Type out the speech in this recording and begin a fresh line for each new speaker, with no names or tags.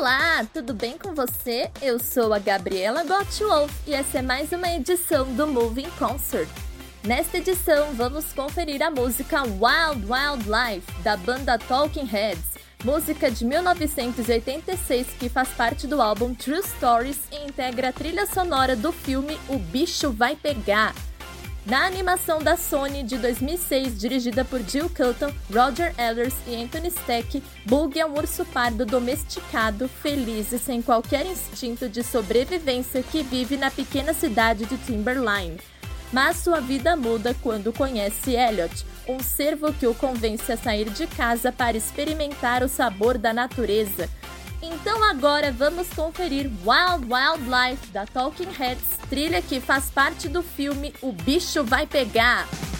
Olá, tudo bem com você? Eu sou a Gabriela Gottwolf e essa é mais uma edição do Moving Concert. Nesta edição, vamos conferir a música Wild Wild Life, da banda Talking Heads, música de 1986 que faz parte do álbum True Stories e integra a trilha sonora do filme O Bicho Vai Pegar. Na animação da Sony de 2006, dirigida por Jill Cotton, Roger Ehlers e Anthony Steck, Bug é um urso pardo domesticado, feliz e sem qualquer instinto de sobrevivência que vive na pequena cidade de Timberline. Mas sua vida muda quando conhece Elliot, um cervo que o convence a sair de casa para experimentar o sabor da natureza. Então agora vamos conferir Wild Wild Life, da Talking Heads, trilha que faz parte do filme O Bicho Vai Pegar.